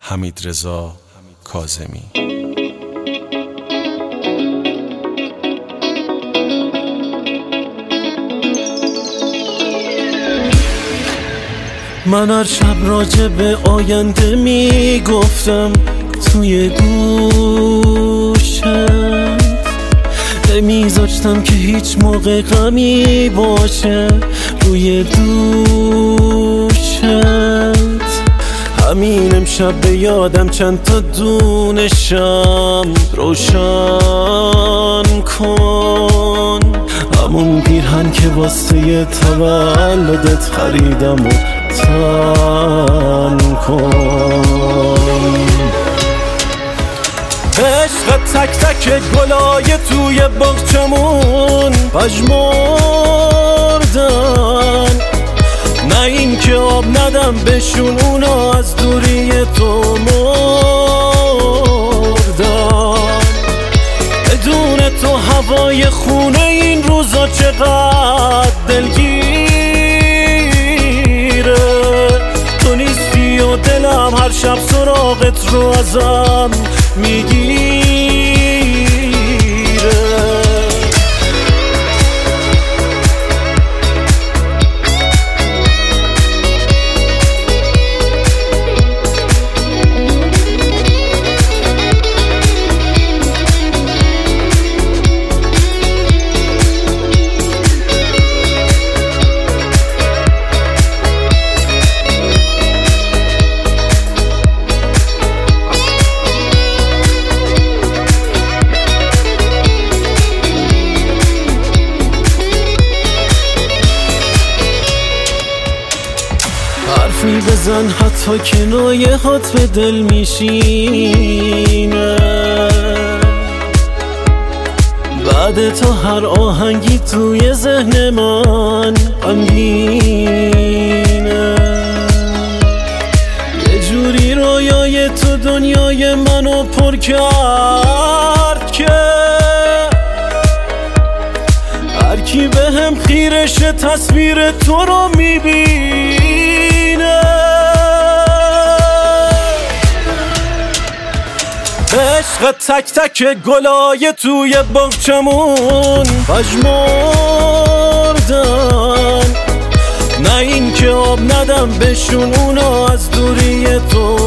حمیدرضا کاظمی. من هر شب راجع به آینده میگفتم توی گوشت، نمیذاشتم که هیچ موقع غمی باشه روی دوشت. همین امشب به یادم چند تا دونشم روشن کن، همون پیرهن که واسه تولدت خریدم و تن کن. عشق تک تک گلای توی باغچمون پژمردن، نه این که آب ندم بهشون، اونا از دوری تو مردن. بدون تو هوای خونه این روزا چقدر دلگیره. تو نیستی و دلم هر شب سراغت رو ازم میگیره. حرفی بزن حتی کنایه هات به دل میشینه، بعد تا هر آهنگی توی ذهن من غمگینه. یه جوری رویای تو دنیای منو پر کرد که هر کی بهم خیرشه تصویر تو رو میبینه. عشق تک تک گلای توی باغچمون پژمردن، نه این که آب ندم بهشون، اونا از دوری تو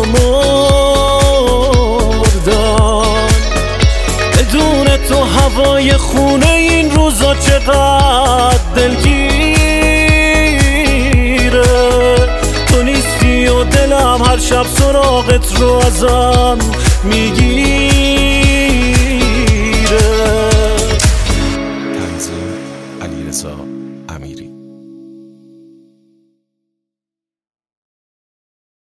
مردن. بدون تو هوای خونه این روزا چقدر دلگیره. تو نیستی و دلم هر شب سراغت رو ازم میگیره.